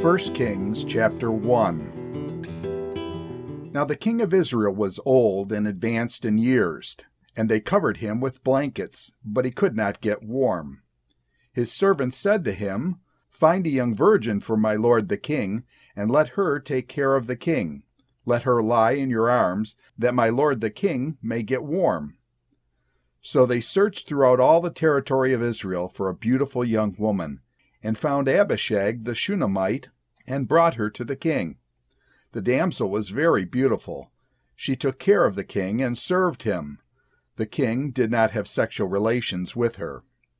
1 Kings chapter 1. Now the king of Israel was old and advanced in years, and they covered him with blankets, but he could not get warm. His servants said to him, "Find a young virgin for my lord the king, and let her take care of the king. Let her lie in your arms, that my lord the king may get warm." So they searched throughout all the territory of Israel for a beautiful young woman, and found Abishag the Shunammite, and brought her to the king. The damsel was very beautiful. She took care of the king and served him. The king did not have sexual relations with her.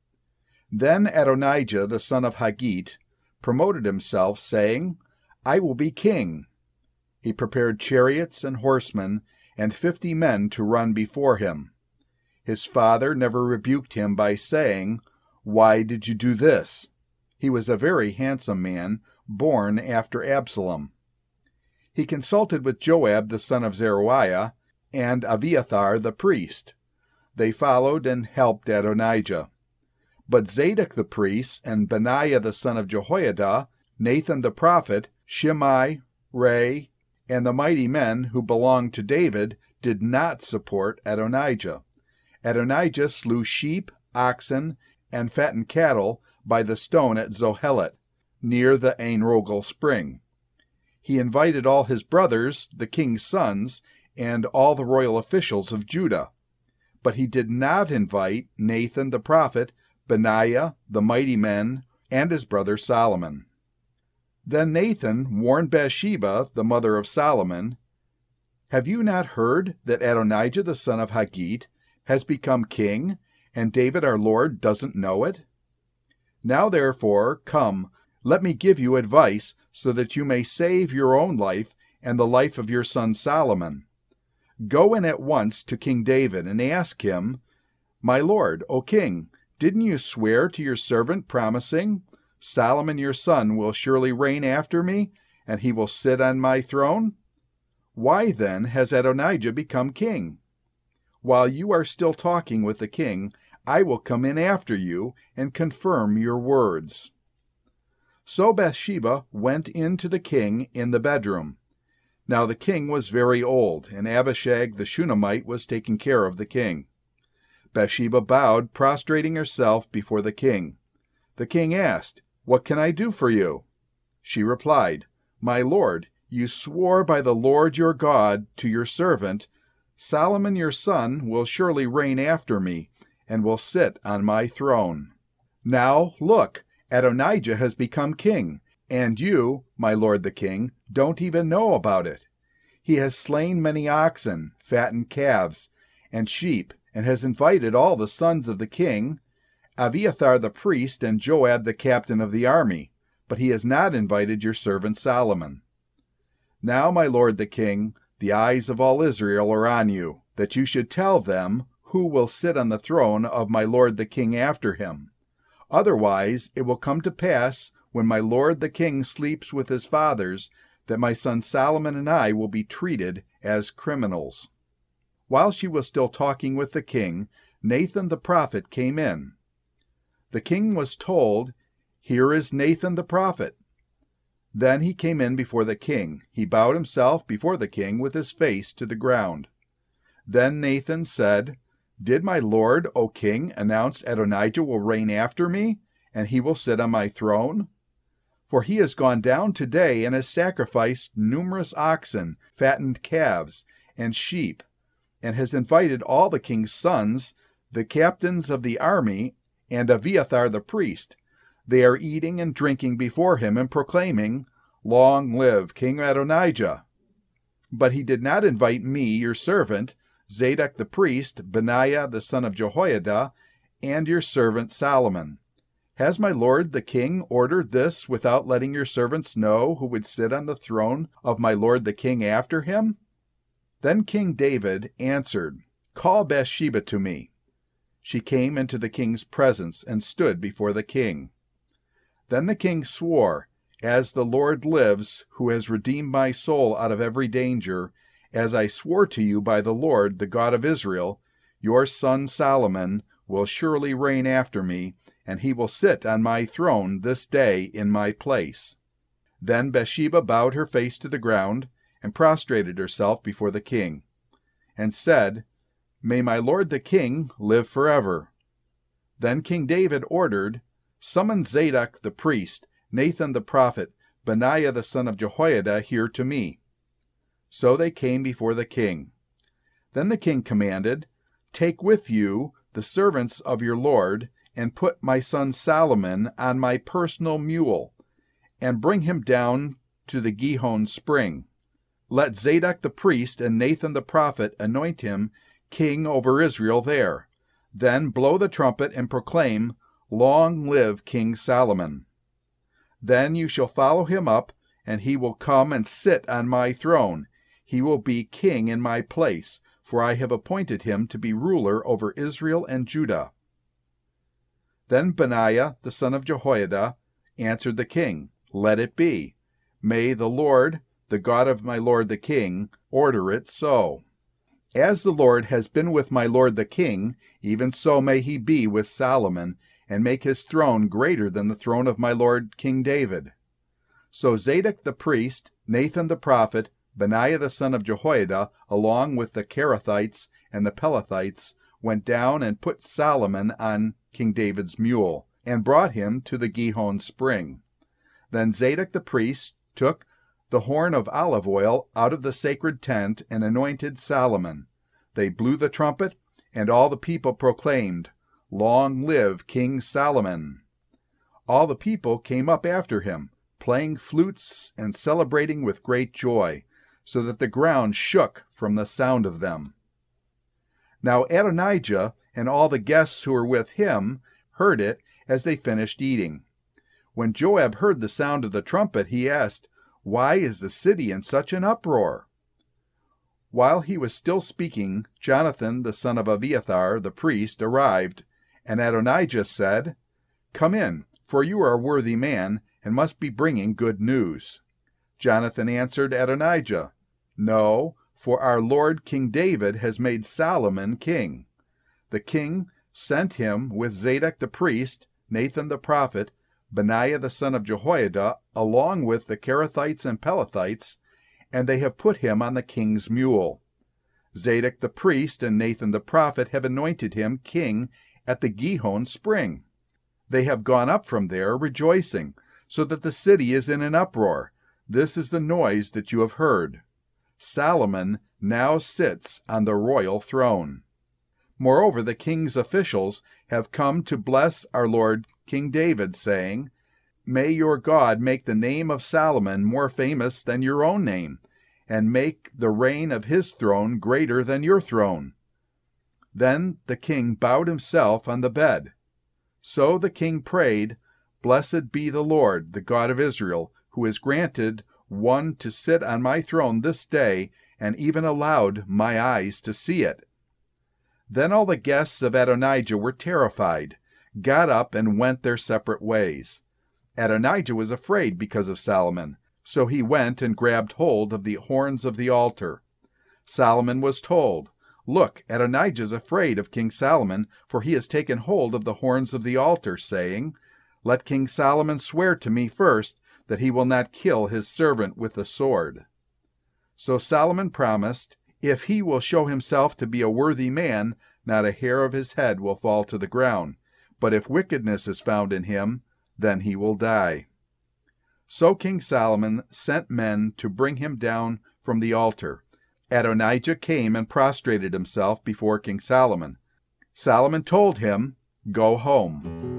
Then Adonijah the son of Haggith promoted himself, saying, "I will be king." He prepared chariots and horsemen, and 50 men to run before him. His father never rebuked him by saying, "Why did you do this?" He was a very handsome man, born after Absalom. He consulted with Joab the son of Zeruiah and Abiathar the priest. They followed and helped Adonijah. But Zadok the priest and Benaiah the son of Jehoiada, Nathan the prophet, Shimei, Rei, and the mighty men who belonged to David did not support Adonijah. Adonijah slew sheep, oxen, and fattened cattle by the stone at Zohelet, near the Ein Rogel spring. He invited all his brothers, the king's sons, and all the royal officials of Judah. But he did not invite Nathan the prophet, Benaiah, the mighty men, and his brother Solomon. Then Nathan warned Bathsheba, the mother of Solomon, "Have you not heard that Adonijah the son of Haggith has become king, and David our Lord doesn't know it? Now therefore, come, let me give you advice, so that you may save your own life and the life of your son Solomon. Go in at once to King David and ask him, 'My lord, O king, didn't you swear to your servant, promising, Solomon your son will surely reign after me, and he will sit on my throne? Why then has Adonijah become king? While you are still talking with the king, I will come in after you and confirm your words.'" So Bathsheba went in to the king in the bedroom. Now the king was very old, and Abishag the Shunammite was taking care of the king. Bathsheba bowed, prostrating herself before the king. The king asked, "What can I do for you?" She replied, "My lord, you swore by the Lord your God to your servant, Solomon your son will surely reign after me, and will sit on my throne. Now, look, Adonijah has become king, and you, my lord the king, don't even know about it. He has slain many oxen, fattened calves, and sheep, and has invited all the sons of the king, Abiathar the priest, and Joab the captain of the army, but he has not invited your servant Solomon. Now, my lord the king, the eyes of all Israel are on you, that you should tell them who will sit on the throne of my lord the king after him. Otherwise it will come to pass, when my lord the king sleeps with his fathers, that my son Solomon and I will be treated as criminals." While she was still talking with the king, Nathan the prophet came in. The king was told, "Here is Nathan the prophet." Then he came in before the king. He bowed himself before the king with his face to the ground. Then Nathan said, "Did my lord, O king, announce Adonijah will reign after me, and he will sit on my throne? For he has gone down today and has sacrificed numerous oxen, fattened calves, and sheep, and has invited all the king's sons, the captains of the army, and Abiathar the priest. They are eating and drinking before him and proclaiming, 'Long live King Adonijah.' But he did not invite me, your servant, Zadok the priest, Benaiah the son of Jehoiada, and your servant Solomon. Has my lord the king ordered this without letting your servants know who would sit on the throne of my lord the king after him?" Then King David answered, "Call Bathsheba to me." She came into the king's presence and stood before the king. Then the king swore, "As the Lord lives, who has redeemed my soul out of every danger, as I swore to you by the Lord, the God of Israel, your son Solomon will surely reign after me, and he will sit on my throne this day in my place." Then Bathsheba bowed her face to the ground, and prostrated herself before the king, and said, "May my lord the king live forever." Then King David ordered, "Summon Zadok the priest, Nathan the prophet, Benaiah the son of Jehoiada here to me." So they came before the king. Then the king commanded, "Take with you the servants of your lord, and put my son Solomon on my personal mule, and bring him down to the Gihon spring. Let Zadok the priest and Nathan the prophet anoint him king over Israel there. Then blow the trumpet and proclaim, 'Long live King Solomon.' Then you shall follow him up, and he will come and sit on my throne. He will be king in my place, for I have appointed him to be ruler over Israel and Judah." Then Benaiah the son of Jehoiada answered the king, "Let it be. May the Lord, the God of my lord the king, order it so. As the Lord has been with my lord the king, even so may he be with Solomon, and make his throne greater than the throne of my lord King David." So Zadok the priest, Nathan the prophet, Benaiah the son of Jehoiada, along with the Kerethites and the Pelethites, went down and put Solomon on King David's mule, and brought him to the Gihon spring. Then Zadok the priest took the horn of olive oil out of the sacred tent and anointed Solomon. They blew the trumpet, and all the people proclaimed, "Long live King Solomon." All the people came up after him, playing flutes and celebrating with great joy, so that the ground shook from the sound of them. Now Adonijah and all the guests who were with him heard it as they finished eating. When Joab heard the sound of the trumpet, he asked, "Why is the city in such an uproar?" While he was still speaking, Jonathan the son of Abiathar the priest arrived, and Adonijah said, "Come in, for you are a worthy man, and must be bringing good news." Jonathan answered Adonijah, "No, for our lord King David has made Solomon king." The king sent him with Zadok the priest, Nathan the prophet, Benaiah the son of Jehoiada, along with the Kerethites and Pelethites, and they have put him on the king's mule. Zadok the priest and Nathan the prophet have anointed him king at the Gihon spring. They have gone up from there rejoicing, so that the city is in an uproar. This is the noise that you have heard. Solomon now sits on the royal throne. Moreover, the king's officials have come to bless our lord King David, saying, "May your God make the name of Solomon more famous than your own name, and make the reign of his throne greater than your throne." Then the king bowed himself on the bed. So the king prayed, "Blessed be the Lord, the God of Israel, who has granted one to sit on my throne this day, and even allowed my eyes to see it." Then all the guests of Adonijah were terrified, got up, and went their separate ways. Adonijah was afraid because of Solomon, so he went and grabbed hold of the horns of the altar. Solomon was told, "Look, Adonijah is afraid of King Solomon, for he has taken hold of the horns of the altar, saying, 'Let King Solomon swear to me first that he will not kill his servant with the sword.'" So Solomon promised, "If he will show himself to be a worthy man, not a hair of his head will fall to the ground. But if wickedness is found in him, then he will die." So King Solomon sent men to bring him down from the altar. Adonijah came and prostrated himself before King Solomon. Solomon told him, "Go home."